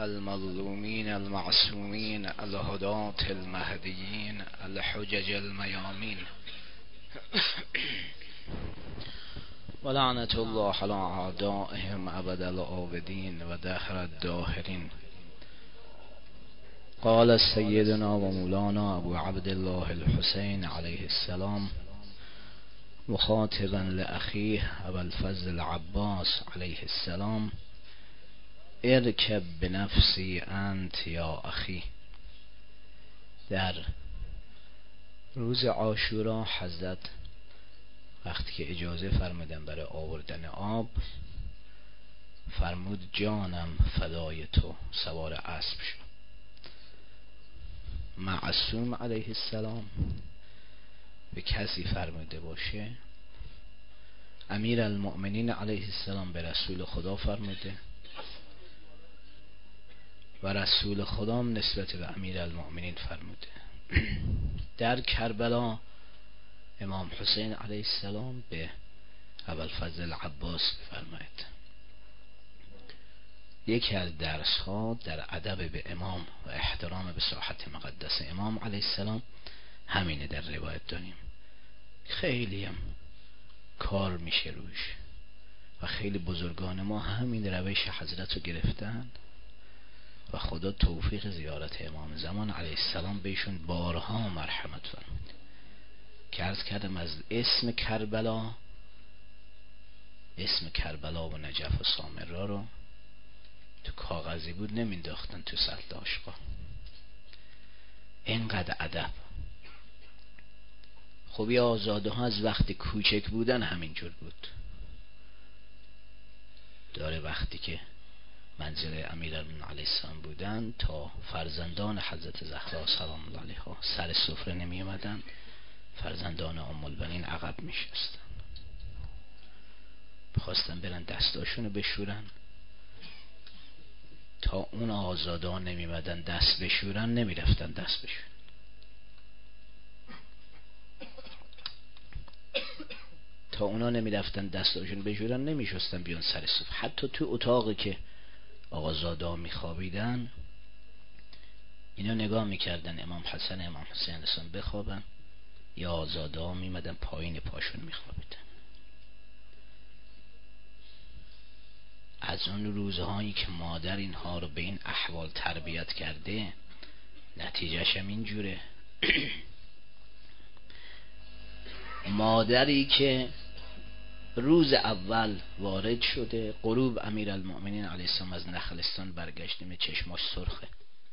المظلومين المعصومين الهداة المهديين الحجج الميامين ولعنة الله على أعدائهم أبد الآبدين ودهر الداهرين. قال سيدنا ومولانا أبو عبد الله الحسين عليه السلام مخاطبا لأخيه أبا الفضل العباس عليه السلام: ارکب بنفسی انت یا اخی. در روز عاشورا حضرت وقتی که اجازه فرمودن برای آوردن آب، فرمود جانم فدای تو، سوار اسب شد. معصوم علیه السلام به کسی فرموده باشه، امیر المؤمنین علیه السلام به رسول خدا فرموده و رسول خدا نسبت به امیر المؤمنین فرموده. در کربلا امام حسین علیه السلام به ابوالفضل العباس فرماید. یکی از درس ها در ادب به امام و احترام به ساحت مقدس امام علیه السلام همینه. در روایت داریم خیلی هم کار میشه روش و خیلی بزرگان ما همین روش حضرت رو گرفتن و خدا توفیق زیارت امام زمان علیه السلام بهشون بارها مرحمت فرمود. که عرض کردم از اسم کربلا و نجف و سامرا رو تو کاغذی بود نمینداختن تو سطل آشغال. اینقدر ادب. خوبی آزاده ها از وقتی کوچک بودن همینجور بود. داره وقتی که منزل امیرالمومنین علیه السلام بودن تا فرزندان حضرت زهرا سلام الله علیها سر سفره نمی اومدن، فرزندان ام البنین عقب می شستن، بخواستن برن دستاشونو بشورن. تا اون آزاده ها نمی اومدن دست بشورن نمی رفتن دست بشورن. تا اونا نمی رفتن دستاشون بشورن نمی شستن بیان سر سفره. حتی تو اتاقی که آقازاده ها می خوابیدن اینا نگاه می کردن امام حسن امام حسین رسان بخوابن، یا آزاده ها می مدن پایین پاشون می خوابیدن. از اون روزهایی که مادر اینها رو به این احوال تربیت کرده نتیجهش هم این جوره. مادری که روز اول وارد شده غروب امیرالمؤمنین علیه السلام از نخلستان برگشتیم، چشماش سرخه.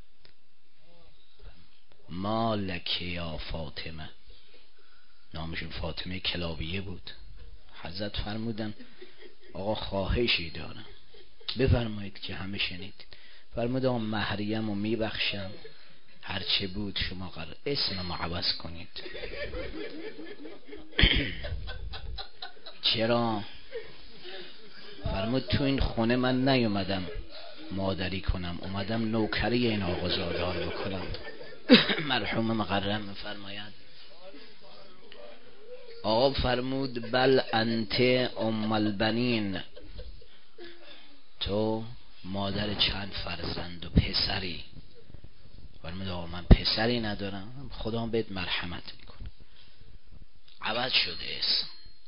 مالک یا فاطمه، نامشون فاطمه کلابیه بود. حضرت فرمودن آقا خواهشی دارم بفرمایید که همه شنید. فرمود آقا مریم رو میبخشم، هرچه بود شما قرار اسم ما عوض کنید. چرا؟ فرمود تو این خونه من نیومدم مادری کنم، اومدم نوکری این آقازاده ها رو بکنم. مرحوم مقرم میفرماید آقا فرمود بل انت ام البنین، تو مادر چند فرزند و پسری. فرمود آقا من پسری ندارم، خدا بهت مرحمت میکنه. عوض شده اسم.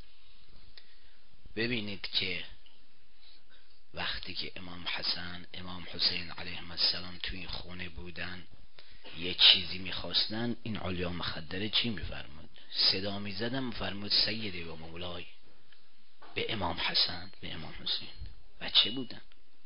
ببینید که وقتی که امام حسن امام حسین علیهم السلام تو این خونه بودن یه چیزی میخواستن، این علیا مخدره چی میفرمود؟ صدا میزدن میفرمود سیدی و مولای، به امام حسن به امام حسین. بچه بودن.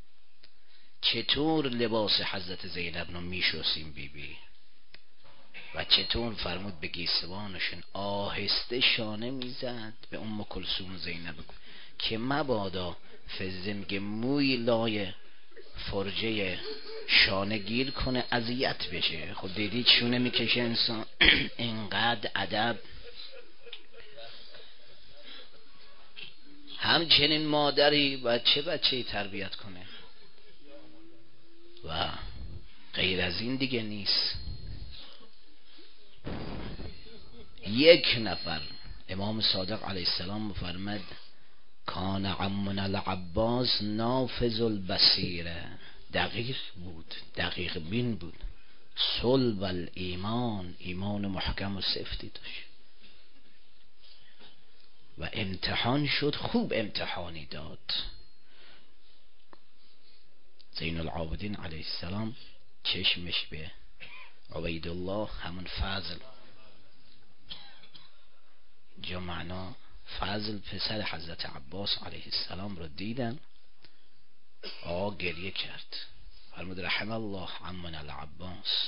چطور لباس حضرت زینب رو میشوسیم بی و چطور فرمود به گیسوانشون آهسته شانه میزد به ام کلثوم زینب که مبادا فزه میگه موی لای فرجه شانه گیر کنه اذیت بشه. خب دیدید شونه میکشه انسان. اینقدر ادب. همچنین مادری بچه تربیت کنه و غیر از این دیگه نیست. یک نفر امام صادق علیه السلام فرمود کان عمنا العباس نافذ البصیره، دقیق بود، دقیق بین بود. صلب الایمان، ایمان محکم و سفتی داشت و امتحان شد، خوب امتحانی داد. زین العابدین علیه السلام چشمش به عبیدالله، همون فضل، جا معنا فضل پسر حضرت عباس علیه السلام رو دیدن، آقا گریه کرد، فرمود رحم الله عمنا العباس.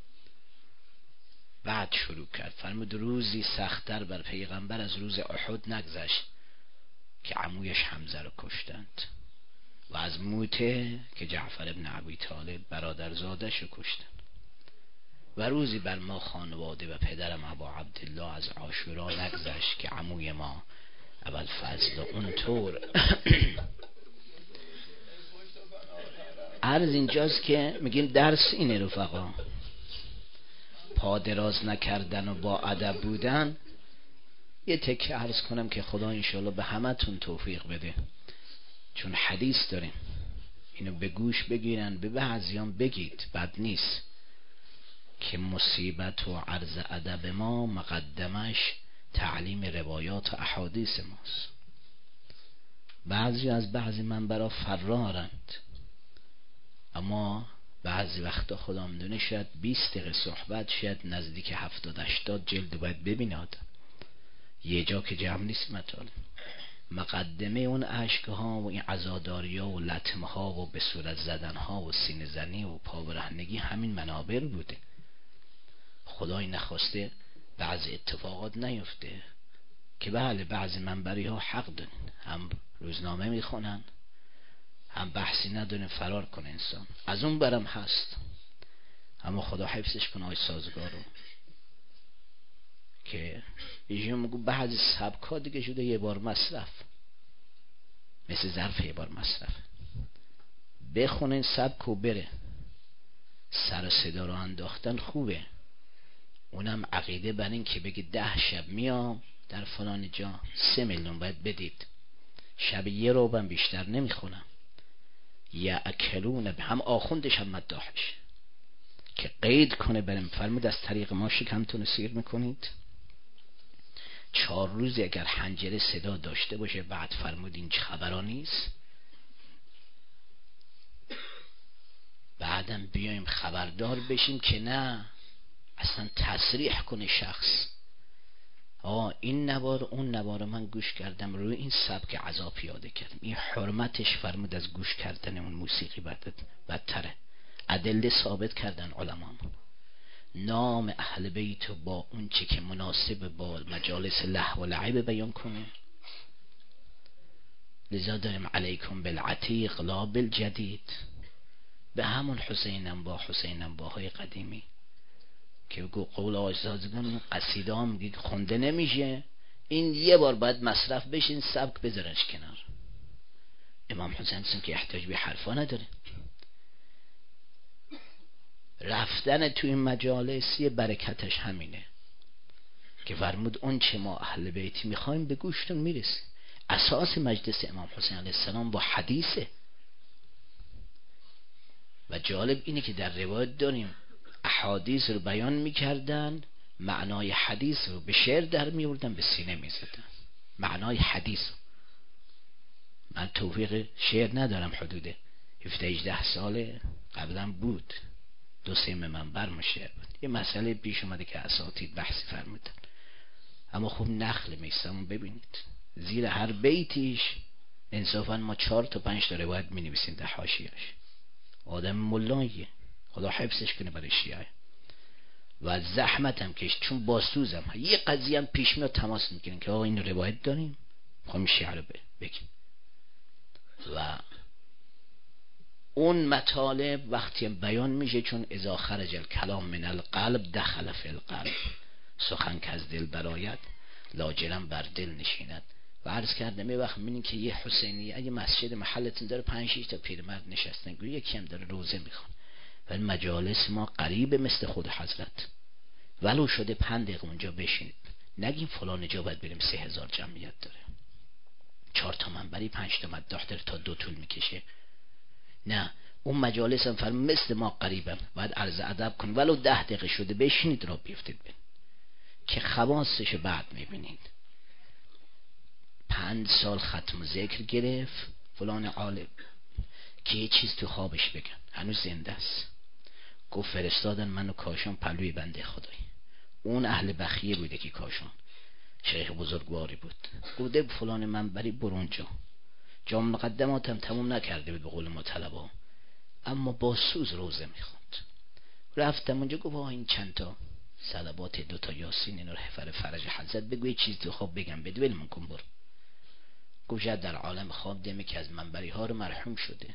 بعد شروع کرد، فرمود روزی سخت‌تر بر پیغمبر از روز احد نگذشت که عمویش حمزه رو کشتند و از موته که جعفر ابن ابی طالب برادرزادش رو کشتند و روزی بر ما خانواده و پدرم ابا عبدالله از عاشورا نگذشت که عموی ما ابوالفضل اونطور. عرض اینجاست که میگیم درس اینه رفقا، پا دراز نکردن و با ادب بودن. یه تکه عرض کنم که خدا انشالله به همتون توفیق بده، چون حدیث داریم، اینو به گوش بگیرن، به بعضیان بگید، بد نیست که مصیبت و عرض ادب ما مقدمش تعلیم روایات و احادیث ماست. بعضی از بعضی منبرها فرارند، اما بعضی وقتا خدا میدونه شاید 20 دقیقه صحبت، شاید نزدیک 70-80 جلد باید ببینه آدم، یه جا که جمع نیست مطالب. مقدمه اون اشکها و این عزاداری ها و لطمه ها و به صورت زدن ها و سینه زنی و پابرهنگی همین منابر بوده. خدای نخواسته بعضی اتفاقات نیفته که بله بعضی منبری ها حق دارن، هم روزنامه میخونن، هم بحثی ندارن، فرار کنه انسان، از اون برم هست. اما خدا حفظش کنه آی سازگارو، که یه میگو بعضی سبکا دیگه شده یه بار مصرف، مثل ظرف یه بار مصرف، بخونه این سبکو بره. سر و صدا رو انداختن خوبه، اونم عقیده بر این که بگی 10 شب میام در فلان جا 3 میلیون باید بدید، شب یه روبم بیشتر نمیخونم. یا اکلون هم آخوندش هم مداحش که قید کنه بریم، فرمود از طریق ما شکمتون سیر میکنید. 4 روزی اگر حنجره صدا داشته باشه، بعد فرمود این خبرا نیست، بعدم بیایم خبردار بشیم که نه، اصلا تصریح کنه شخص این نوار اون نوار من گوش کردم، روی این سبک عذاب پیاده کردم، این حرمتش فرمود از گوش کردن اون موسیقی بدتره. ادله ثابت کردن علمامون، نام اهل بیت با اون چه که مناسب با مجالس لهو و لعب بیان کنه. لذا داریم علیکم بالعتیق لا بالجدید، به همون حسین انباهای قدیمی که قول آجزادگان قصیده هم میگه خونده نمیشه، این یه بار باید مصرف بشه، این سبک بذارنش کنار. امام حسین که احتیاج به حرفا نداره. رفتن تو این مجالس یه برکتش همینه که فرمود اون چه ما اهل بیتی میخوایم به گوشتون میرسه. اساس مجلس امام حسین علیه السلام با حدیثه و جالب اینه که در روایت داریم احادیث رو بیان میکردن، معنای حدیث رو به شعر در میوردن، به سینه میزدن معنای حدیث رو. من توفیق شعر ندارم، حدود 17-18 سال قبلا بود 2-3 منبر مشعر بود، یه مسئله پیش اومده که اساتید بحثی فرمودن، اما خوب نخل میستمون ببینید زیر هر بیتیش انصافا ما 4-5 تا روایت می نویسیم در حاشیه‌اش. آدم ملاییه، خدا حفظش کنه برای شیعه. و زحمتم کش، چون باسوزم یه قضیه هم پیش میاد تماس میگیرن که آقا این روایت داریم میخوام شیعه رو بگیم. و اون مطالب وقتی بیان میشه، چون اذا خرج الکلام من القلب دخل فی القلب، سخن که از دل برآید لاجرم بر دل نشیند. و عرض کردم یه وقت میبینین که یه حسینی اگه مسجد محلتون داره 5-6 تا پیرمرد نشستن، یکی هم داره روزه میخوان، ولی مجالس ما قریب مثل خود حضرت، ولو شده 5 دقیقه اونجا بشینید، نگیم فلان جا باید بریم 3000 جمعیت داره، 4 تا منبری 5 تا مداح داره تا 2 طول میکشه. نه، اون مجالس هم فرمود مثل ما قریبن، باید عرض ادب کن، ولو 10 دقیقه شده بشینید را بیفتید بین که خواستش بعد میبینید. 5 سال ختم ذکر گرفت فلان عالم که یه چیز تو خوابش بگن، هنوز زنده است. گفت فرستادن منو کاشان پلوی بنده خدایی. اون اهل بخیه بوده که کاشان شیخ بزرگواری بود. گفته فلان منبری برو اونجا، جام مقدماتم تموم نکرده به قول ما طلبا، اما با سوز روزه میخوند. رفتم اونجا، گفت این چند تا صلوات 2 تا یاسین اینو حفر فرج حضرت بگو یه چیز تو خواب بگم بده ول من کن برو. گفت شاید در عالم خواب دیدم که از منبری ها رو مرحوم شده.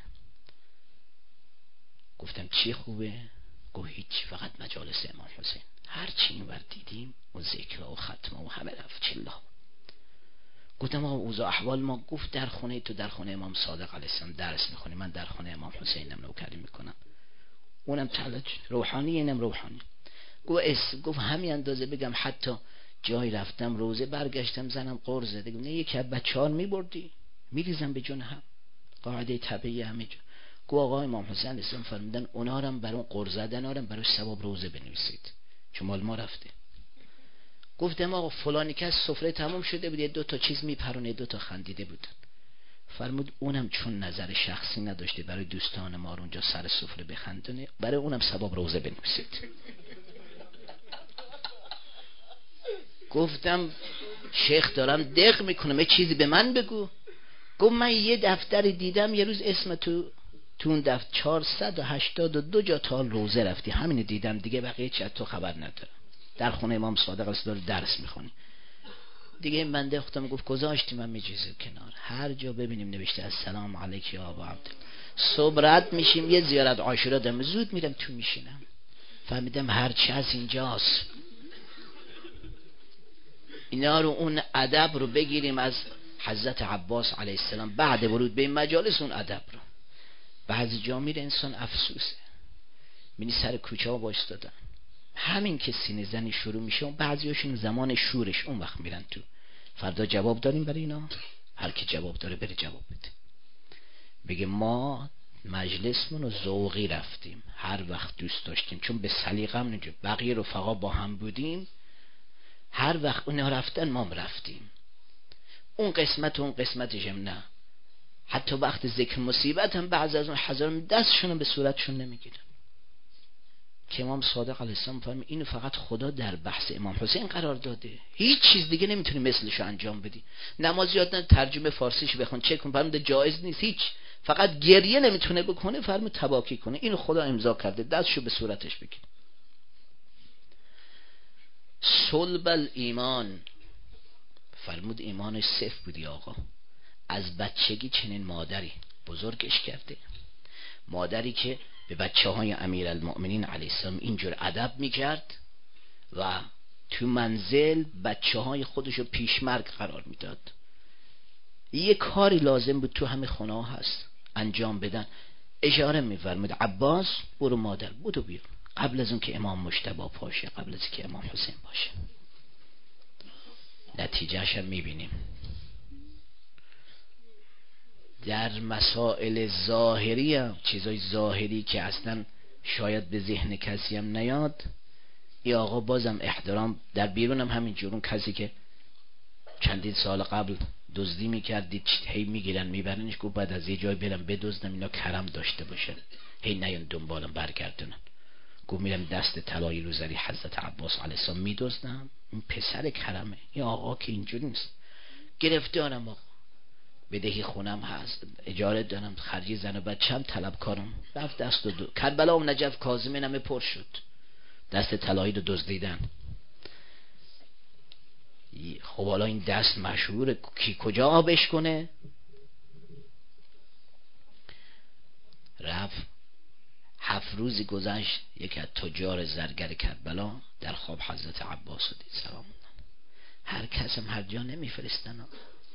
گفتم چی خوبه؟ گفت هیچ، فقط مجالس امام حسین هر چی اینور دیدیم و ذکر و ختمه و همه رفت چلا. گفتم آقا اوضاع احوال ما؟ گفت در خونه تو در خونه امام صادق علیه السلام درس میخونی، من در خونه امام حسینم نوکری میکنم، اونم تلج روحانی اینم روحانی. گفت همین اندازه بگم حتی جای رفتم روزه برگشتم زنم قرض زده، گفت نه یکی از بچه‌ها میبردی میریزم به جون هم، قاعده طبیعی همه جا. گفت آقا امام حسین اسلام فرمودن اونا رو برای قرض زدن آرم برای ثواب روزه بنویسید چون مال ما رفته. گفتم آقا فلانی که از سفره تمام شده بود 2 تا چیز میپرونه 2 تا خندیده بودن. فرمود اونم چون نظر شخصی نداشته برای دوستان ما رو اونجا سر سفره بخندونه، برای اونم ثواب روزه بنویسید. گفتم شیخ دارم دق میکنم یه چیزی به من بگو. گفت من یه دفتری دیدم یه روز اسم تو اون دفتر 482 جا تا روزه رفتی، همین دیدم دیگه، بقیه چی تو خبر ندارم. در خونه امام صادق علیه درس میخونی دیگه. این بنده خودم گفت گذاشتیم من میجیزه کنار، هر جا ببینیم نوشته السلام علیک یا ابا عبد، صبح رد میشیم یه زیارت عاشورا دارم زود میرم تو میشینم. فهمیدم هرچی از اینجاست. اینا رو اون ادب رو بگیریم از حضرت عباس علیه السلام بعد ورود به این مجالس. اون ادب رو بعضی جا میره انسان افسوسه، میبینی سر کوچه ها وایستادن، همین که سینه زنی شروع میشه، اون بعضیاشون زمان شورش اون وقت میرن تو. فردا جواب داریم برای اینا، هر کی جواب داره بره جواب بده. بگه ما مجلسمون رو ذوقی رفتیم، هر وقت دوست داشتیم، چون به سلیقه‌مون اینجا بقیه رفقا با هم بودیم، هر وقت اونا رفتن ما رفتیم. اون قسمت و اون قسمتش هم نه. حتی وقت ذکر مصیبت هم بعض از اون حضرات دستشون به صورتشون نمیگیرن که امام صادق علیه السلام فرمود اینو فقط خدا در بحث امام حسین قرار داده، هیچ چیز دیگه نمیتونی مثلشو انجام بدی. نماز یاد نه ترجمه فارسیش بخون چک کن، فرمود جایز نیست، هیچ، فقط گریه نمیتونه بکنه، فرمود تباکی کنه، اینو خدا امضا کرده، دستشو به صورتش بگیر. صلب الایمان، فرمود ایمانش صفر بودی آقا. از بچگی چنین مادری بزرگش کرده، مادری که به بچه های امیرالمؤمنین علیه السلام اینجور ادب میکرد و تو منزل بچه های خودشو پیشمرگ قرار میداد. یه کاری لازم بود تو همه خونه ها هست انجام بدن، اشاره میفرمود عباس برو مادر بودو بیرون، قبل از اون که امام مجتبی باشه، قبل از که امام حسین باشه. نتیجهش هم میبینیم در مسائل ظاهری هم، چیزای ظاهری که اصلا شاید به ذهن کسی هم نیاد، ای آقا بازم احترام در بیرون هم همین جورون. کسی که چندین سال قبل دزدی میکردید هی میگیرن میبرنش، گفت بعد از یه جای برم بدزدم اینا کرم داشته باشن، هی نیان دنبالم برگردونن. گفت میرم دست طلایی رو زری حضرت عباس علیه السلام میدزدم، این پسر کرمه. این آقا که اینجوری نیست، گرفتارم آقا، بدهی خونم هست، اجاره دارم، خرجی زن و بچه‌م، طلبکارم. رفت دست دو کربلا و نجف کاظمین همه پر شد، دست طلایی رو دزدیدن. خب حالا این دست مشهور کی کجا آبش کنه؟ رفت 7 روزی گذشت، یکی از تجار زرگر کربلا در خواب حضرت عباس رو دید سلام. هر کس هم هر جا نمیفرستن،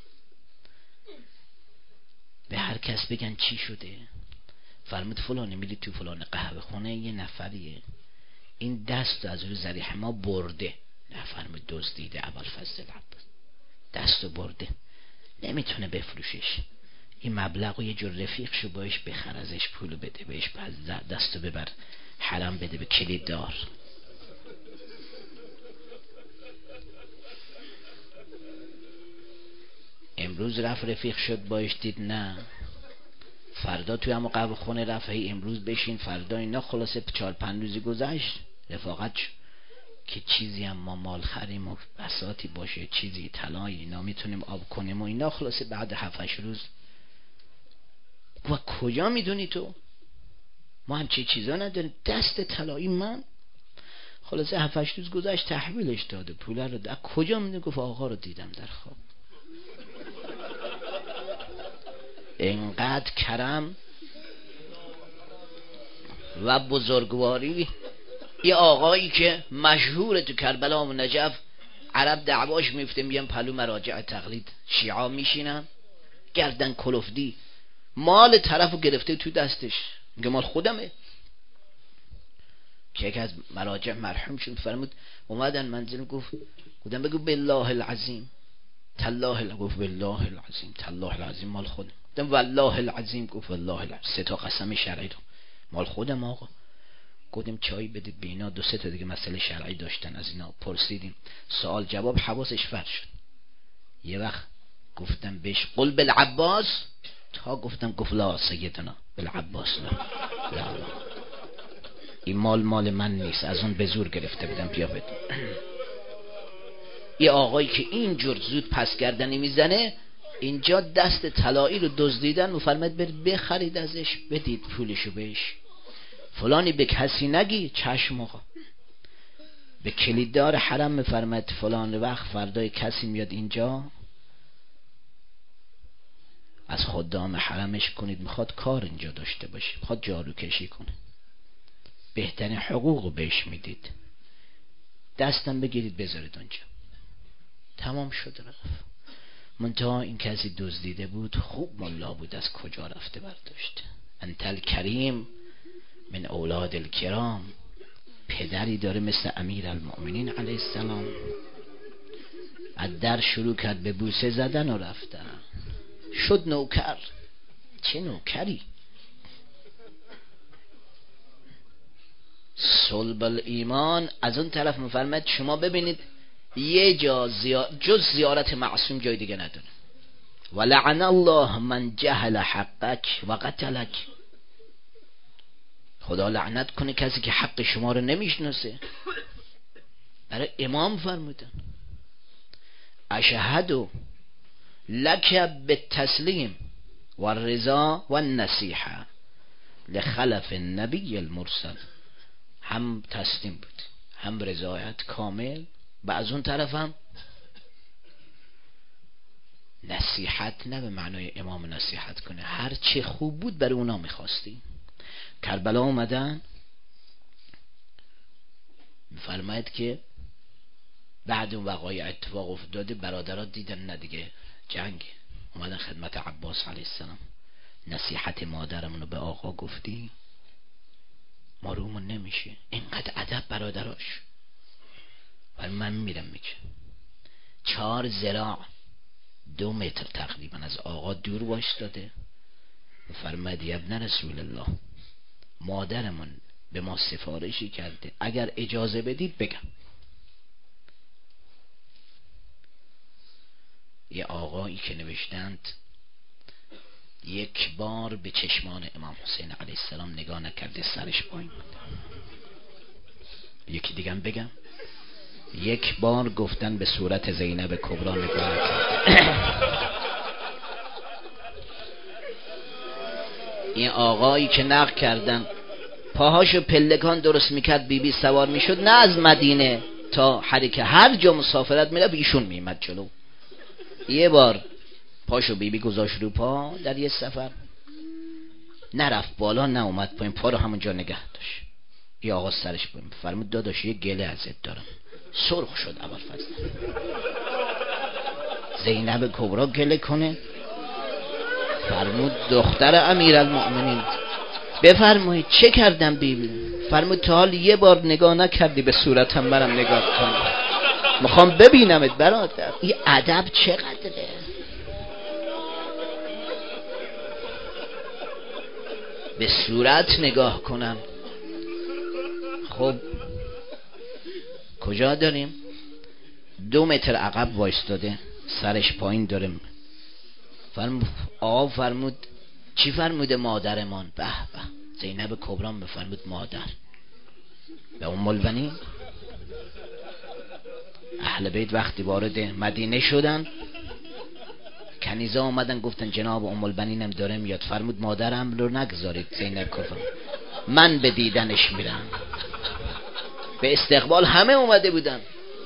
به هر کس بگن چی شده. فرمود فلانی میری تو فلان قهوه خونه یه نفریه این دست از روی ذریح ما برده. نه فرمود دزدیده ابوالفضل عباس، دستو برده، نمیتونه بفروشش. این مبلغ رو یه جور رفیق شو باش بخر، ازش پولو بده، بهش دستو ببر حرم بده به کلید دار. امروز رفت رفیق شد باش، دید نه، فردا توی همون قهوه خونه رفت، هی امروز بشین فردا اینا. خلاصه 4-5 روزی گذشت رفاقت شد که چیزی هم ما مال خریم و بساطی باشه، چیزی طلایی اینا میتونیم آب کنیم و اینا. خلاصه بعد 7-8 روز و کجا میدونی تو ما هم چه چیزا نداریم، دست طلایی من. خلاصه 7-8 روز گذشت تحویلش داده پول رو. از کجا میدونی؟ گفت آقا رو دیدم در خواب. اینقدر کرم و بزرگواری. یه آقایی که مشهور تو کربلا و نجف، عرب دعواش میفته، میگن پلو مراجع تقلید، شیعه میشینن گردن کلفتی، مال طرفو گرفته تو دستش، میگه مال خودمه. که یکی از مراجع مرحوم شد فرمود اومدن منزل، گفتم بگو بالله العظیم تالله، گفت بالله العظیم تالله العظیم مال خودم. گفتم والله العظیم، گفت والله العظیم. 3 تا قسم شرعی رو مال خودم آقا. گفتم چای بدید به اینا. 2-3 تا دیگه مسئله شرعی داشتن، از اینا پرسیدیم، سوال جواب حواسش فرد شد. یه وقت گفتم بهش قل بالعباس، تا گفت لا سیدنا بالعباس لا این مال من نیست، از اون به زور گرفته بودم بیا بده. یه آقایی که اینجور زود پس گردنی میزنه، اینجا دست طلایی رو دزدیدن و فرمود بخرید ازش، بدید پولشو بهش، فلانی به کسی نگی. چشم آقا. به کلیددار حرم میفرمد فلان وقت فردای کسی میاد اینجا، از خدام حرمش کنید، میخواد کار اینجا داشته باشه، میخواد جارو کشی کنه، بهترین حقوق بهش میدید، دستم بگیرید بذارید اونجا. تمام شد رفت. منتها این کسی دزدیده بود، خوب ملا بود، از کجا رفته برداشته. انتل کریم من اولاد الکرام، پدری داره مثل امیر المؤمنین علیه السلام. از در شروع کرد به بوسه زدن و رفتن، شد نوکر. چه نوکری؟ صلب الایمان. از اون طرف میفرماد شما ببینید یه جا جز زیارت معصوم جای دیگه نداره. ولعن الله من جهل حقک و قتلک. خدا لعنت کنه کسی که حق شما رو نمیشناسه. برای امام فرمودن اشهد لک بالتسلیم و الرضا و النصیحه لخلف النبی المرسل. هم تسلیم بود، هم رضایت کامل، و از اون طرف هم نصیحت، نه به معنای امام نصیحت کنه، هر چه خوب بود برای اونا میخواستی. کربلا اومدن میفرماید که بعد اون وقایع اتفاق افتاده، برادرات دیدن نه دیگه جنگ، اومدن خدمت عباس علیه السلام، نصیحت مادرمونو به آقا گفتی، ما رومون نمیشه. اینقدر ادب برادراش. ولی من میرم میگه 4 ذراع 2 متر تقریبا از آقا دور وایستاده و فرمود ابن رسول الله، مادرمون به ما سفارشی کرده، اگر اجازه بدید بگم. یه آقایی که نوشتند یک بار به چشمان امام حسین علیه السلام نگاه نکرده، سرش پایین بود. یکی دیگه هم بگم، یک بار گفتن به صورت زینب کبرا نگاه نکرده. این آقایی که نقل کردن پاهاشو پلکان درست میکرد، بیبی سوار میشد، نه از مدینه تا حرکه هر جا مسافرت میرفت ایشون میمد جلو. یه بار پاشو بیبی گذاشت رو پا در یه سفر، نرفت بالا نه اومد پایین، پا رو همونجا نگه داشت. یه آقا سرش پایین فرمود داداش یه گله ازت دارم. سرخ شد ابوالفضل. زینب کبرا گله کنه؟ فرمود دختر امیرالمؤمنین. بفرمایید چه کردم بیبی؟ فرمود تا حال یه بار نگاه نکردی به صورتم، منم نگاه کنم، میخوام ببینمت برادر. این ادب چقدره؟ به صورت نگاه کنن. خب کجا داریم؟ 2 متر عقب وایستاده، سرش پایین داره. آقا فرمود چی فرموده مادرمان؟ به به، زینب کبرا بفرمود مادر به ام البنین. اهل بیت وقتی وارد مدینه شدن، کنیزا آمدن گفتن جناب ام البنینم داره میاد. فرمود مادرم رو نگذارید زینب کبرا، من به دیدنش میرم. به استقبال همه اومده بودن.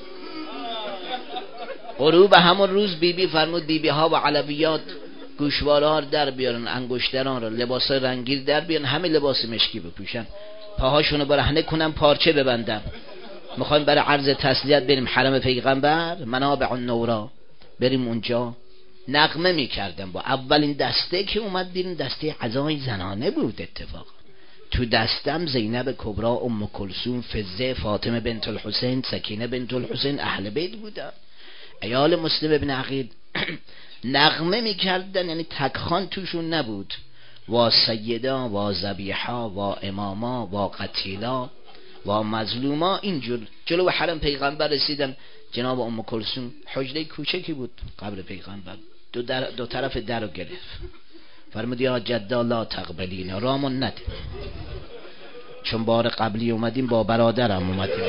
غروب همون روز بیبی فرمود بیبی ها و علویات گوشواره ها در بیارن، انگشتران رو، لباس رنگی در بیارن، همه لباس مشکی بپوشن، پاهاشونو برهنه کنن، پارچه ببندن. میخوایم برای عرض تسلیت بریم حرم پیغمبر منابع النورا، بریم اونجا. نغمه میکردن. با اولین دسته که اومد بیرون دسته عزای زنانه بود. اتفاق تو دستم زینب کبرا، ام کلثوم، فزه، فاطمه بنت الحسین، سکینه بنت الحسین، اهل بیت بودن. عیال مسلم ابن عقیل نغمه میکردن، یعنی تکخان توشون نبود. و سیدا و ذبیحا و اماما و قتیلا و مظلوما. اینجور جلو حرم پیغمبر رسیدن. جناب ام کلثوم حجره کوچکی بود قبر پیغمبر، دو طرف در رو گرفت. فرمود یا جدا لا تقبلین، رامون نده، چون بار قبلی اومدیم با برادرم اومدیم.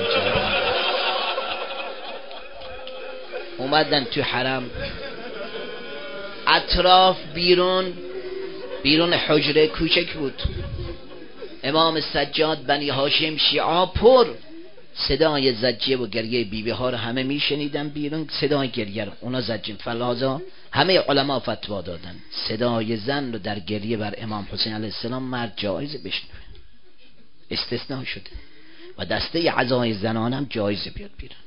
اومدن تو حرم، اطراف بیرون حجره کوچک بود. امام سجاد بنی هاشم شیعا پر. صدای زجیه و گریه بیبی ها رو همه میشنیدن بیرون، صدای گریه رو اونا زجین. فلازا همه علما فتوا دادن صدای زن رو در گریه بر امام حسین علیه السلام مرد جایز بشنوه، استثناء شده. و دسته عزای زنان هم جایز بیاد بیرون.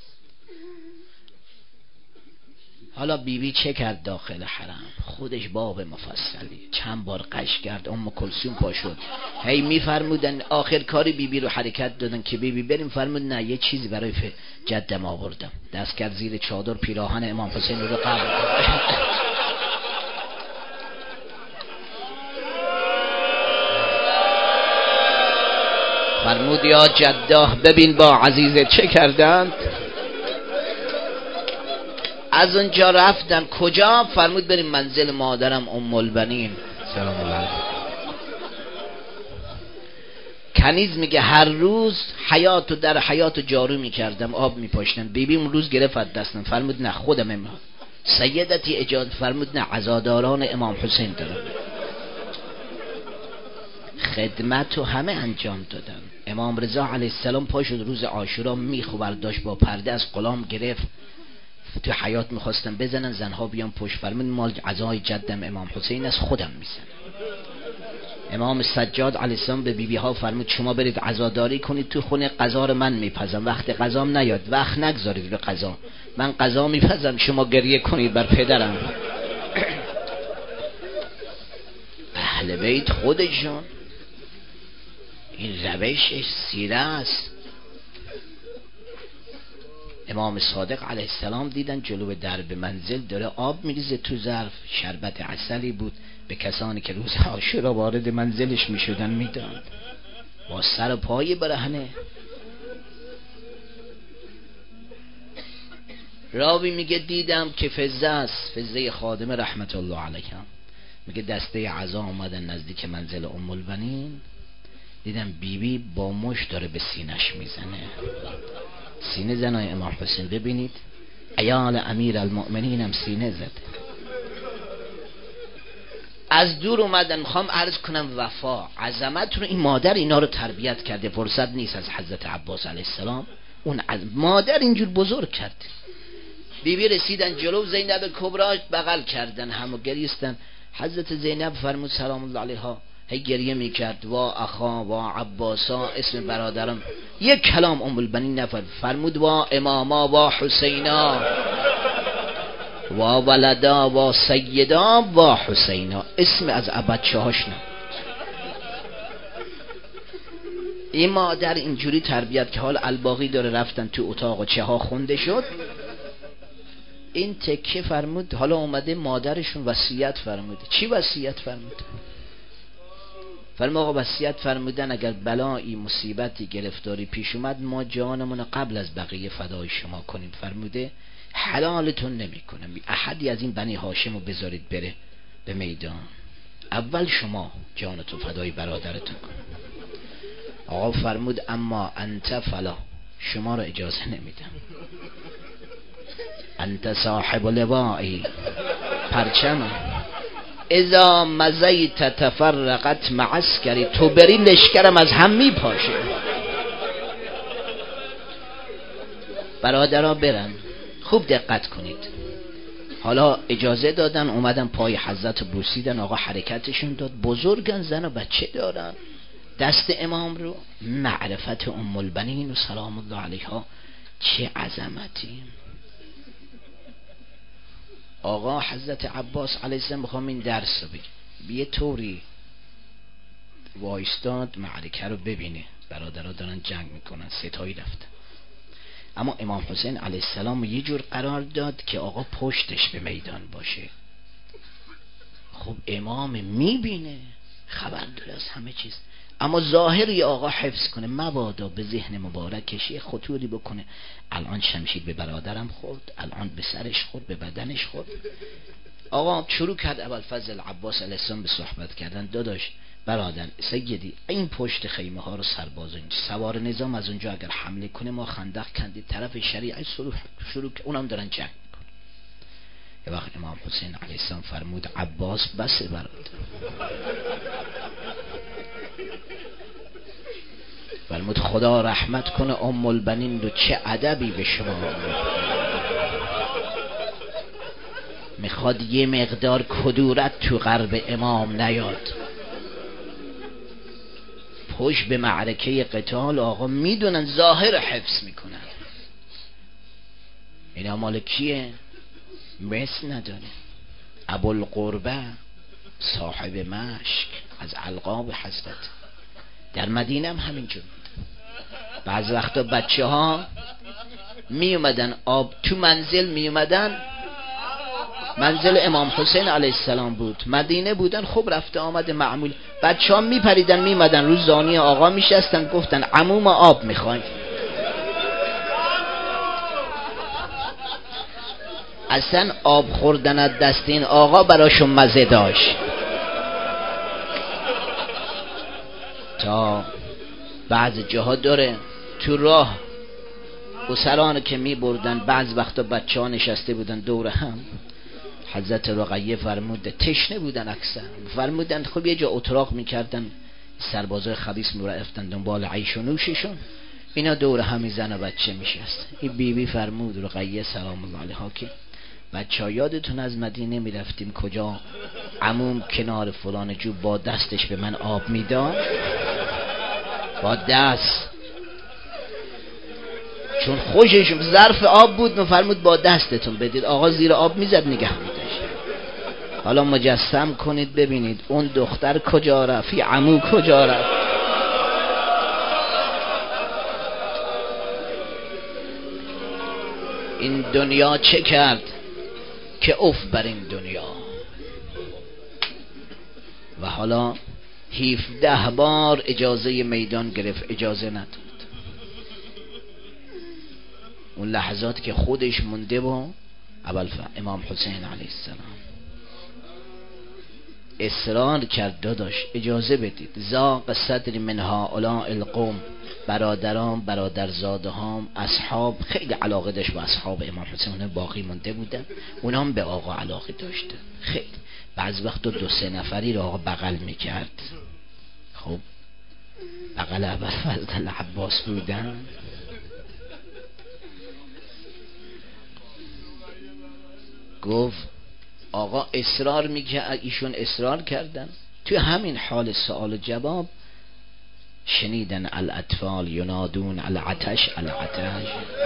حالا بیبی چه کرد داخل حرم؟ خودش باب مفصلی، چند بار قش کرد. ام کلثوم پا شد، هی میفرمودن آخر کاری بیبی رو حرکت دادن که بیبی بریم. فرمود نه، یه چیزی برای جدم آوردم. دست کرد زیر چادر پیراهن امام حسین رو قبل. فرمود یا جده ببین با عزیزت چه کردند. از اونجا رفتن کجا؟ فرمود بریم منزل مادرم ام البنین سلام الله علیها. کنیز میگه هر روز حیاتو در حیاتو جارو میکردم، آب میپاشتم. بیبی اون روز گرفت دستم. فرمود نه خودم امام سیدتی اجازه. فرمود نه، عزاداران امام حسین دارم. خدمتو همه انجام دادن. امام رضا علیه السلام پا شد روز عاشورا، میخو برداشت با پرده از غلام گرفت. تو حیات میخواستن بزنن، زنها بیان پشت. فرمود مال عزای جدم امام حسین از خودم میزن. امام سجاد علیه السلام به بیبی ها فرمود شما برید عزاداری کنید تو خونه، قضا رو من میپزم. وقت قضام نیاد، وقت نگذارید به قضا، من قضا میپزم، شما گریه کنید بر پدرم. اهل بیت خودشون این روشش سیره است. امام صادق علیه السلام دیدن جلو درب منزل داره آب میریزه تو ظرف، شربت عسلی بود، به کسانی که روز عاشورا وارد منزلش میشدن میداد. با سر و پای برهنه. راوی میگه دیدم که فزه است، فزه خادمه رحمت الله علیها، میگه دسته عزا اومدن نزدیک منزل ام البنین، دیدم بیبی با مش داره به سینش میزنه. سینه زنای امام حسین ببینید، عیال امیر المؤمنین هم سینه زد. از دور اومدن. میخوام عرض کنم وفا عظمت رو این مادر اینا رو تربیت کرده. فرصت نیست از حضرت عباس علیه السلام، اون مادر اینجور بزرگ کرد. بیبی رسیدن جلو، زینب کبرا بغل کردن، همو گریستن. حضرت زینب فرمود سلام الله علیها، هی گریه میکرد وا اخا وا عباسا، اسم برادرم. یک کلام ام البنین نفر. فرمود وا اماما وا حسینا وا ولدا وا سیدا وا حسینا، اسم از بچه هاش نه. این مادر اینجوری تربیت که حال الباقی داره رفتن تو اتاق و چه ها خونده شد. این تکه فرمود حالا اومده مادرشون وصیت فرموده. چی وصیت فرمود؟ فرمود آقا وصیت فرمودن اگر بلایی مصیبتی گرفتاری پیش اومد ما جانمون قبل از بقیه فدای شما کنیم. فرموده حلالتون نمی کنم احدی از این بنی هاشم رو بذارید بره به میدان، اول شما جانتون فدای برادرتون کن. آقا فرمود اما انت فلا، شما رو اجازه نمیدم. انت صاحب لوائی، پرچم. اذا مزیت تفرقت معسکری، تو بری لشکرم از هم میپاشه. برادرها برن. خوب دقت کنید. حالا اجازه دادن، اومدن پای حضرت بوسیدن. آقا حرکتشون داد. بزرگن، زن و بچه دارن. دست امام رو، معرفت ام البنین و سلام الله علیها، چه عظمتی. آقا حضرت عباس علیه السلام میخوام این درس رو بگم، یه طوری وایستاد معرکه رو ببینه، برادرها دارن جنگ میکنن، ستایی رفتن، اما امام حسین علیه السلام یه جور قرار داد که آقا پشتش به میدان باشه. خب امام میبینه، خبر داره از همه چیز، اما ظاهری آقا حفظ کنه، مبادا به ذهن مبارکش خطوری بکنه. الان شمشیر به برادرم خورد، الان به سرش خورد، به بدنش خورد. آقا شروع کرد ابوالفضل عباس علیه السلام به صحبت کردن. داداش برادر سیدی، این پشت خیمه ها رو سرباز سوار نظام از اونجا اگر حمله کنه ما خندق کندید طرف شریعه شروع اونم دارن جنگ میکنن. یه وقت امام حسین علیه السلام فرمود عباس بس برادر، فرمود خدا رحمت کنه ام البنین رو، چه ادبی به شما میخواد یه مقدار کدورت تو قلب امام نیاد. پشت به معرکه قتال آقا میدونن، ظاهر حفظ میکنن. اینا مال کیه؟ مثل نداره. ابوالقربه صاحب مشک از القاب حضرت، در مدینه هم همینجور بود. بعض وقتا بچه ها می اومدن آب تو منزل می اومدن، منزل امام حسین علیه السلام بود، مدینه بودن، خب رفته آمده معمول، بچه ها می پریدن می اومدن رو زانی آقا می شستن، گفتن عموم آب می خوایم. اصلا آب خوردن از دست این آقا براشون مزه داشت. تا بعض جاها داره تو راه اسران که می بردن، بعض وقتا بچه ها نشسته بودن دور هم، حضرت رقیه فرمود تشنه بودن اکثر، فرمودن خب یه جا اتراق میکردن، سربازای خبیث میرفتن دنبال عیش و نوششون، اینا دور همی زن و بچه میشست. این بیبی فرمود رقیه سلام الله علیها که بچه ها یادتون از مدینه میرفتیم کجا عموم کنار فلان جو با دستش به من آب میداد، با دست، چون خوشش ظرف آب بود میفرمود با دستتون بدید. آقا زیر آب میزد نگه میداشت. حالا مجسم کنید ببینید اون دختر کجا رفت، عمو کجا رفت. این دنیا چه کرد که اف بر این دنیا. و حالا 17 بار اجازه میدان گرفت، اجازه نداد. اون لحظات که خودش مونده با امام حسین علیه السلام اصرار کرد داداش اجازه بدید، زاق صدر من هؤلاء القوم، برادران برادرزاده هام اصحاب خیلی علاقه داشت با اصحاب امام حسین، باقی مونده بودن، اونام به آقا علاقه داشتن خیلی. بعض وقت 2-3 نفری رو آقا بغل میکرد. خب بغل ابوالفضل عباس بودن، گفت آقا اصرار میکرد، ایشون اصرار کردن. توی همین حال سوال و جواب شنیدن الاطفال ینادون العطش العطش.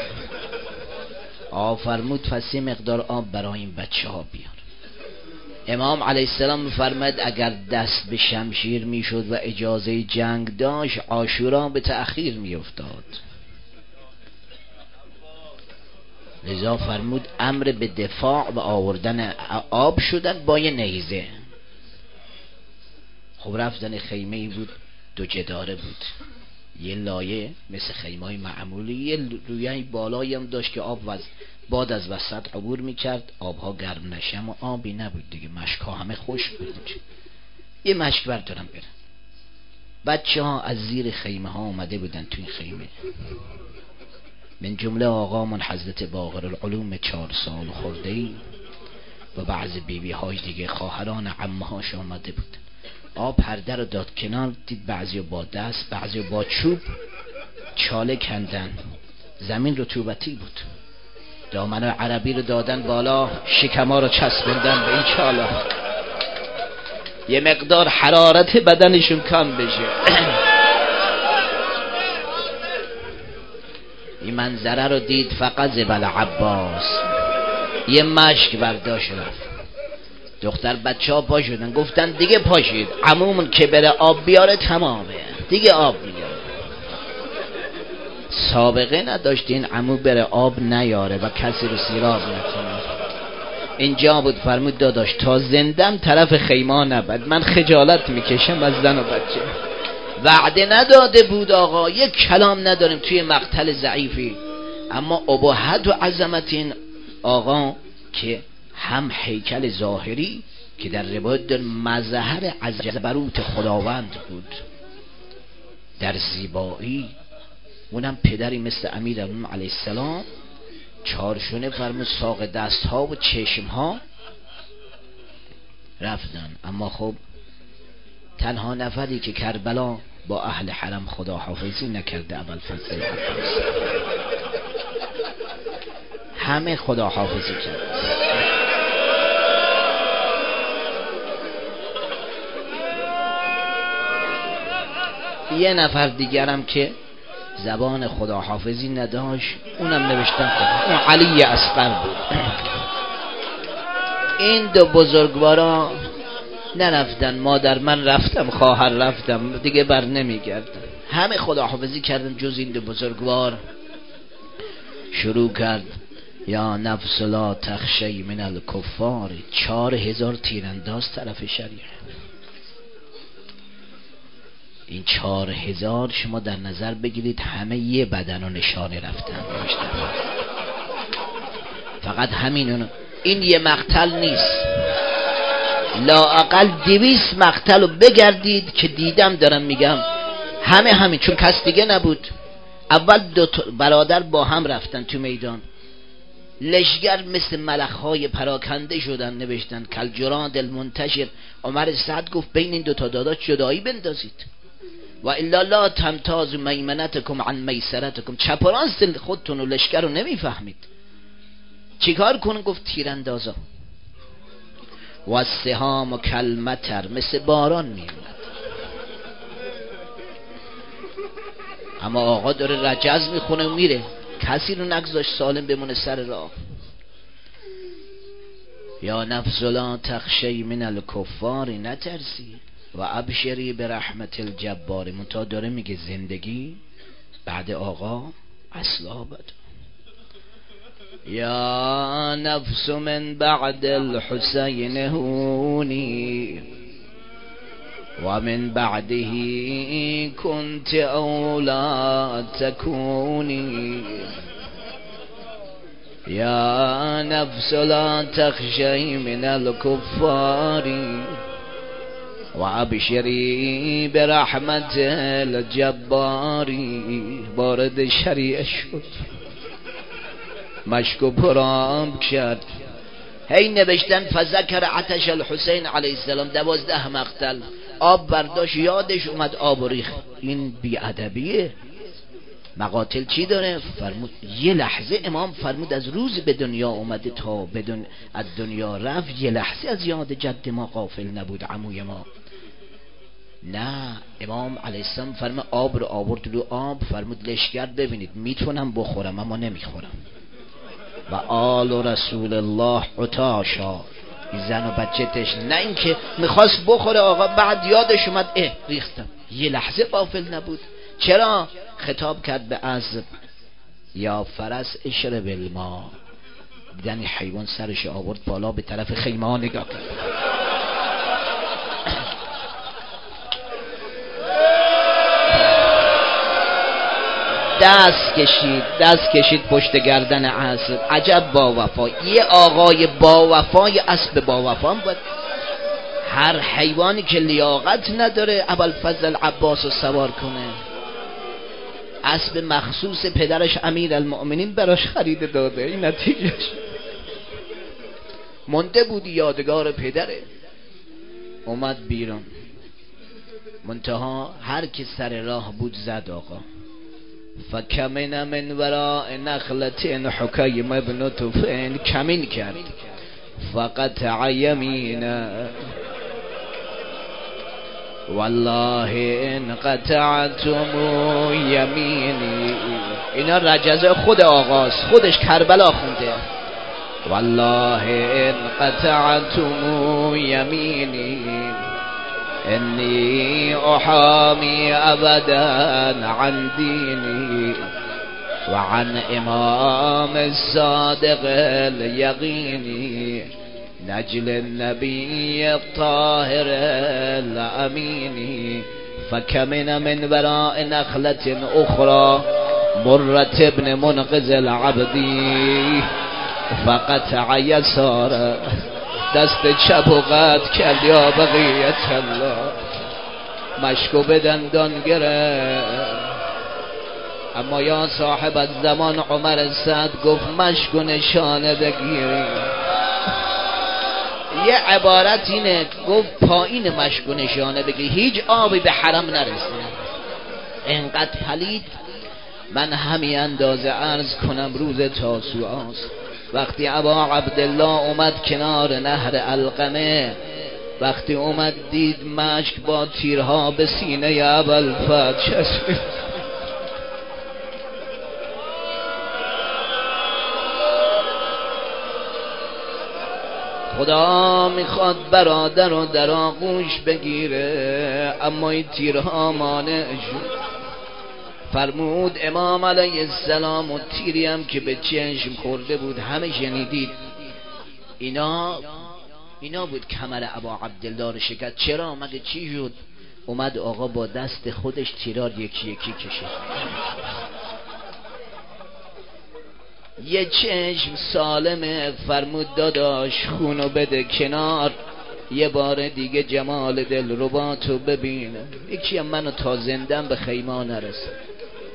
فرمود پس یه مقدار آب برای این بچه ها بیار. امام علیه السلام فرمود اگر دست به شمشیر میشد و اجازه جنگ داشت عاشورا به تأخیر میافتاد. لذا فرمود امر به دفاع و آوردن آب شدن با یه نیزه. خب رفتن خیمه‌ای بود 2 جداره بود، یه لایه مثل خیمه‌های معمولی، یه رویه بالایی هم داشت که آب باد از وسط عبور میکرد، آبها گرم نشه، اما آبی نبود دیگه، مشک‌ها همه خشک بود. یه مشک بردارم برن. بچه ها از زیر خیمه ها اومده بودن تو این خیمه، من جمله آقامون حضرت باقر العلوم 4 سال خورده‌ای و بعضی بیبی های دیگه خواهران عمه هاش آمده بودن. آب پرده رو داد کنار، دید بعضی با دست بعضی با چوب چاله کندن، زمین رطوبتی بود، دامن عربی رو دادن بالا، شکما رو چسبوندن به این چاله، یه مقدار حرارت بدنشون کم بشه. این منظره رو دید فقط زبل عباس، یه مشک برداشت رفت. دختر بچه ها پا شدن، گفتن دیگه پاشید، عمومون که بره آب بیاره تمامه، دیگه آب میاره. سابقه نداشت این عمو بره آب نیاره و کسی رو سیراب نکنه. اینجا بود فرمود داداش تا زندم طرف خیمه نبود، من خجالت میکشم از زن و بچه. وعده نداده بود آقا، یک کلام نداریم توی مقتل ضعیفی، اما اباحت و عظمت این آقا که هم هیکل ظاهری که در روایت در مظهر از جبروت خداوند بود، در زیبایی اونم پدری مثل امیرالمومنین علیه السلام، 4 شونه فرمود، ساق دست ها و چشم ها رفتن. اما خب تنها نفری که کربلا با اهل حرم خداحافظی نکرده ابوالفضل عباس، همه خداحافظی کرد. یه نفر دیگرم که زبان خداحافظی نداشت، اونم نوشتن خدا، اون علی اصغر بود. این 2 بزرگوارا نرفتن، مادر من رفتم، خواهر رفتم، دیگه بر نمیگردن، همه خداحافظی کردن جز این 2 بزرگوار. شروع کرد یا نفس لا تخشی من الکفار، 4000 تیرانداز طرف شریعه. این 4000 شما در نظر بگیرید همه یه بدن و نشانه رفتن. فقط همین، این یه مقتل نیست، لااقل 200 مقتل رو بگردید که دیدم، دارم میگم همه همین، چون کس دیگه نبود. اول 2 برادر با هم رفتن تو میدان، لشگر مثل ملخهای پراکنده شدن، نوشتن کل جراد المنتشر. عمر سعد گفت بین این 2 داداش جدایی بندازید، و الا لا تمتاز میمنتکم عن میسرتکم، چپ و راست خودتون و لشگر رو نمیفهمید، چیکار کنن؟ گفت تیراندازا. و السهام و کلمتر، مثل باران میومد. اما آقا داره رجز میخونه و میره، کسی رو نگذاشت سالم بمونه سر راه. یا نفس لا تخشی من الکفار، نترسی و ابشری به رحمت الجبار. منتها داره میگه زندگی بعد آقا اصلا بد. یا نفس من بعد الحسین هونی و من بعده كنت اولا تکونی. یا نفس لا تخشی من الکفار و ابشری برحمت الجباری. وارد شریعه شد، مشکو پرام کرد. هی نوشتن فذکر عطش الحسین علیه السلام، 12 مقتل، آب برداشت، یادش اومد آب ریخت. این بیادبیه. مقاتل چی داره؟ فرمود یه لحظه، امام فرمود از روز به دنیا اومده تا بدون از دنیا رفت، یه لحظه از یاد جد ما غافل نبود، عموی ما. نه، امام علیه السلام فرمود آب رو آورد رو آب، فرمود لشگر ببینید میتونم بخورم اما نمیخورم. و آل رسول الله عطاشا، این زن و بچه تش، نه اینکه میخواست بخوره آقا، بعد یادش اومد ریختم. یه لحظه غافل نبود. چرا؟ خطاب کرد به عذب، یا فرس اشرب الماء. دیدن حیوان سرش آورد بالا، به طرف خیمه ها نگاه کرد. دست کشید پشت گردن اسب. عجب با وفا، یه آقای با وفای اسب با وفا بود. هر حیوانی که لیاقت نداره ابوالفضل عباس رو سوار کنه. اسب مخصوص پدرش امیرالمؤمنین براش خرید داده. این نتیجهش مونده بود یادگار پدره. اومد بیرون، منتها هر کی سر راه بود زد آقا. فکمن من وراء نخلت حکیم ابن طفیل، کمین کرد. فقطع یمینه والله ان قطعتم یمینی. اینا رجزه خود آقاست، خودش کربلا خونده. والله ان قطعتم یمینی انی احامی ابدا عن دینی و عن امام الصادق الیقینی نجل النبی الطاهر الامینی. فکمن من وراء نخلة اخرى مرت ابن منقذ العبدی فقطع یساره. دست چپ و قطع کرد یا بقیت الله. مشکو به دندان گرفت. اما یا صاحب الزمان عمر سعد گفت مشکو نشانه بگیریم. یه عبارت اینه، گفت پایین مشکو نشانه بگیری، هیچ آبی به حرم نرسه. اینقدر پلید. من همین اندازه عرض کنم روز تاسوعاست، وقتی ابا عبدالله اومد کنار نهر علقمه، وقتی اومد دید مشک با تیرها به سینه ابوالفضل چسبید. خدا میخواد برادر رو در آغوش بگیره، اما این تیرها مانع شد. فرمود امام علیه السلام و تیری هم که به چشم خورده بود همه شنیدید. اینا بود کمر ابا عبدالله رو شکست. چرا؟ مگه چی شد؟ اومد آقا با دست خودش تیرار یکی یکی کشید. یه چشم سالمه. فرمود داداش خونو بده کنار، یه بار دیگه جمال دلرباتو ببینه. یکی هم منو تا زندم به خیمه نرسه.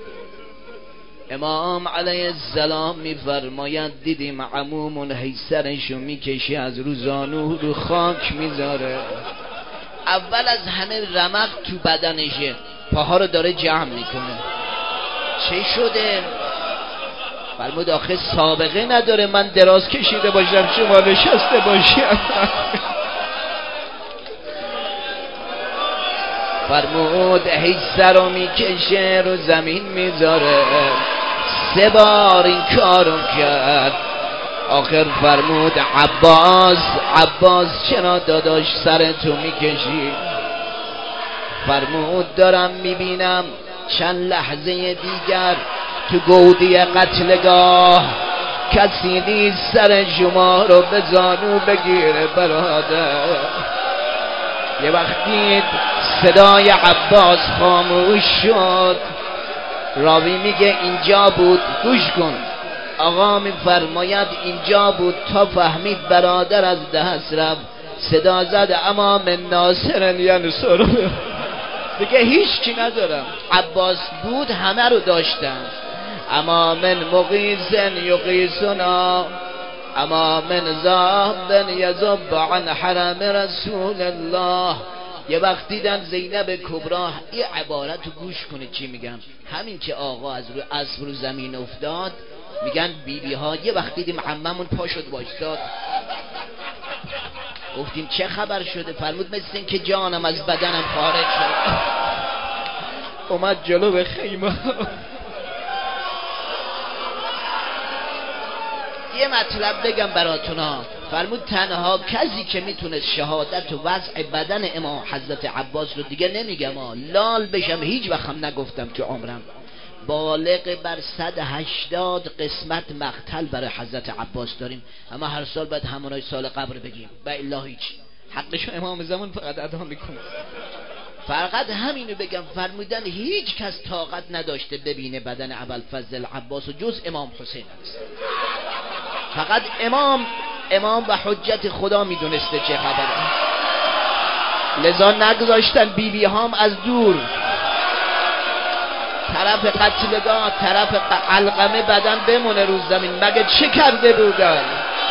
امام علیه السلام میفرماید دیدیم عمومون حیسرشو میکشی از رو زانو رو خاک میذاره. اول از همه رمق تو بدنشه، پاها رو داره جمع میکنه. چه شده؟ فرمود آخه سابقه نداره من دراز کشیده باشم شما نشسته باشم. فرمود حیسر رو میکشه رو زمین میذاره. 3 بار این کارو کرد. آخر فرمود عباس چرا داداش سرتو میکشی؟ فرمود دارم میبینم چند لحظه دیگر تو گودی قتلگاه کسی نیست سر شما رو به زانو بگیره برادر. یه وقتی صدای عباس خاموش شد، راوی میگه اینجا بود. گوش کن، آقا میفرماید اینجا بود تا فهمید برادر از دست رفت. صدا زد اما من ناصر ینصر. دیگه هیچ کی ندارم. عباس بود همه رو داشتن. اما من مغیث یغیثنا، اما من ذاب یذب عن حرم رسول الله. یه وقت دیدن زینب کبرا. یه عبارت رو گوش کنه چی میگم. همین که آقا از رو اسب رو زمین افتاد، میگن بیبی ها یه وقت دیدیم عممون پا شد وایساد. گفتیم چه خبر شده؟ فرمود مثل این که جانم از بدنم خارج شد. اومد جلو به خیمه. یه مطلب بگم براتونا. فرمود تنها کسی که میتونه شهادت و وضع بدن امام حضرت عباس رو، دیگه نمیگم لال بشم هیچ وقت هم نگفتم تو عمرم، بالغ بر 180 قسمت مقتل برای حضرت عباس داریم، اما هر سال باید همونای سال قبر بگیم. با الله هیچ حقشو امام زمان فقط ادا میکنه. فقط همینو بگم، فرمودن هیچ کس طاقت نداشته ببینه بدن ابوالفضل عباس و جز امام حسین علیه السلام. فقط امام و حجت خدا میدونسته چه خبره، لذا نگذاشتن بیبی هام از دور طرف قتلگاه، طرف علقمه بدن بمونه رو زمین. مگه چه کرده بودن؟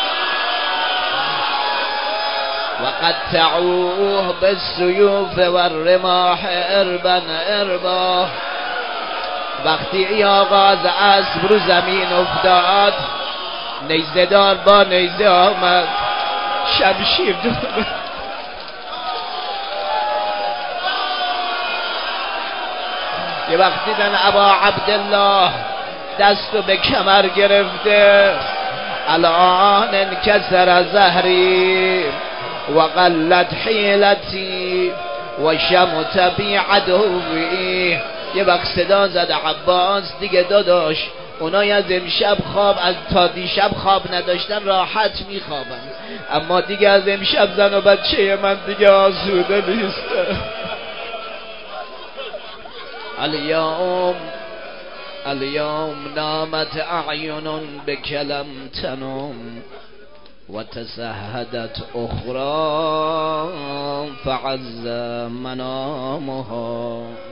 و قطعوه بالسیوف و الرماح اربا اربا. وقتی آغاز اسب رو زمین افتاد، نیزه‌دار با نیزه آمد، شمشیر دور. یه وقت دیدن ابا عبدالله دستو به کمر گرفته، الان انکسر ظهری و قلت حیلتی و شمت بی عدوی. یه وقت صدا زد عباس دیگه داداش، اونای از امشب از تا دیشب خواب نداشتن راحت میخوابن، اما دیگه از امشب زن و بچه من دیگه آسوده نیست. اليوم نامت اعین بکلم تنم و تسهدت اخرى فعز منامها.